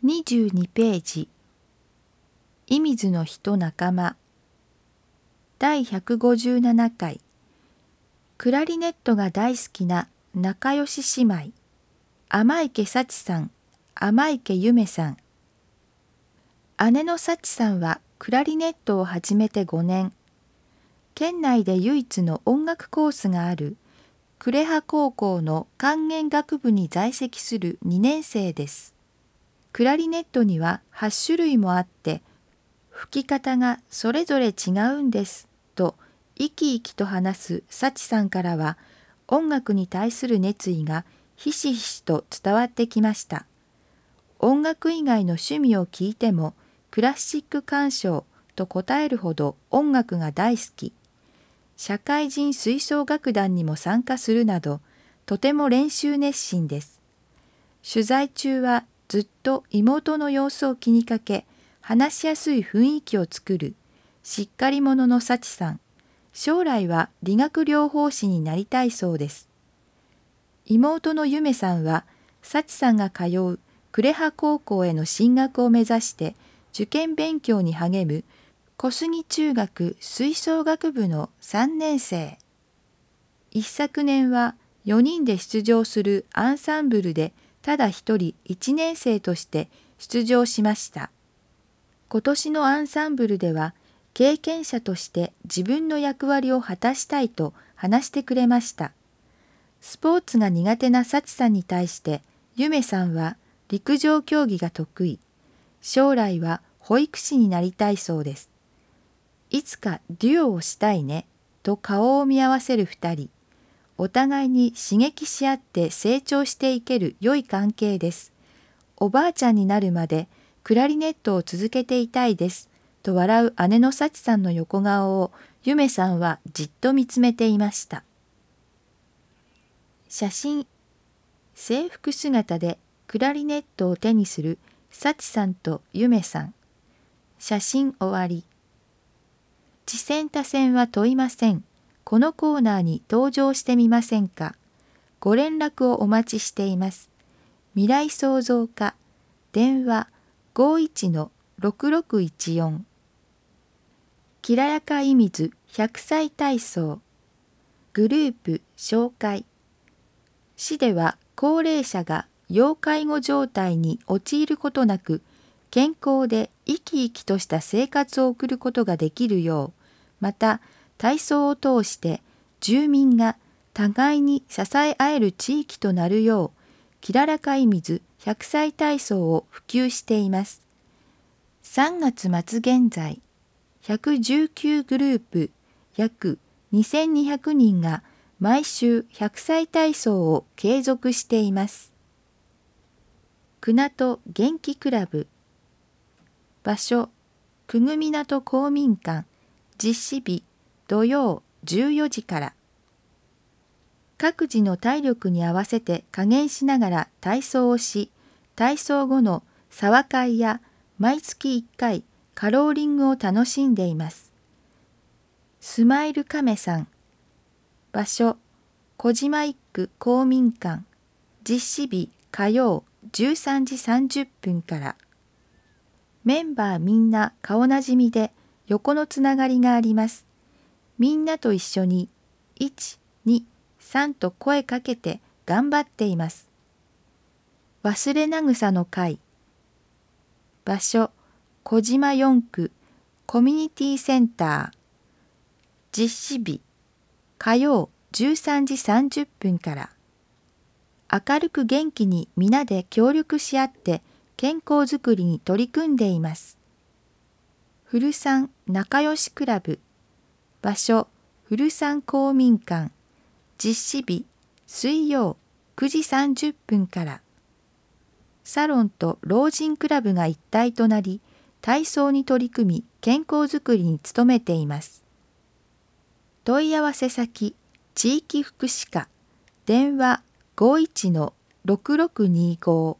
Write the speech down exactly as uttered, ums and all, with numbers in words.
にじゅうにページ、射水の人仲間、だいひゃくごじゅうななかい、クラリネットが大好きな仲良し姉妹、天池幸さん、天池夢さん。姉の幸さんはクラリネットを始めてごねん、県内で唯一の音楽コースがある呉羽高校の管弦楽部に在籍するにねんせいです。クラリネットにははちしゅるいもあって、吹き方がそれぞれ違うんですと生き生きと話す幸さんからは、音楽に対する熱意がひしひしと伝わってきました。音楽以外の趣味を聞いてもクラシック鑑賞と答えるほど音楽が大好き。社会人吹奏楽団にも参加するなど、とても練習熱心です。取材中はずっと妹の様子を気にかけ、話しやすい雰囲気を作るしっかり者の幸さん。将来は理学療法士になりたいそうです。妹の夢さんは、幸さんが通う呉羽高校への進学を目指して受験勉強に励む小杉中学吹奏楽部のさんねんせい。一昨年はよにんで出場するアンサンブルでただ一人いちねんせいとして出場しました。今年のアンサンブルでは経験者として自分の役割を果たしたいと話してくれました。スポーツが苦手な幸さんに対して夢さんは陸上競技が得意。将来は保育士になりたいそうです。いつかデュオをしたいねと顔を見合わせる二人。お互いに刺激し合って成長していける良い関係です。おばあちゃんになるまでクラリネットを続けていたいですと笑う姉の幸さんの横顔を夢さんはじっと見つめていました。写真。制服姿でクラリネットを手にする幸さんと夢さん。写真終わり。知線多線は問いません。このコーナーに登場してみませんか。ご連絡をお待ちしています。未来創造課、電話 ごいちのろくろくいちよん。きらやかいみずひゃくさい体操。グループ紹介。市では高齢者が要介護状態に陥ることなく、健康で生き生きとした生活を送ることができるよう、また体操を通して住民が互いに支え合える地域となるよう、きららかいみずひゃくさい体操を普及しています。さんがつまつ現在、ひゃくじゅうきゅうグループ約にせんにひゃくにんが毎週ひゃくさい体操を継続しています。くなと元気クラブ。場所、くぐみなと公民館。実施日、土曜じゅうよじから。各自の体力に合わせて加減しながら体操をし、体操後の沢会や毎月いっかいカローリングを楽しんでいます。スマイルカメさん。場所、小島一区公民館。実施日、火曜じゅうさんじさんじゅっぷんから。メンバーみんな顔なじみで横のつながりがあります。みんなと一緒にいち、に、さんと声かけて頑張っています。忘れなぐさの会。場所、小島よん区コミュニティセンター。実施日、火曜じゅうさんじさんじゅっぷんから。明るく元気に皆で協力し合って健康づくりに取り組んでいます。古山仲良しクラブ。場所、古山公民館。実施日、水曜くじさんじゅっぷんから。サロンと老人クラブが一体となり、体操に取り組み健康づくりに努めています。問い合わせ先、地域福祉課。電話 ごいちのろくろくにご。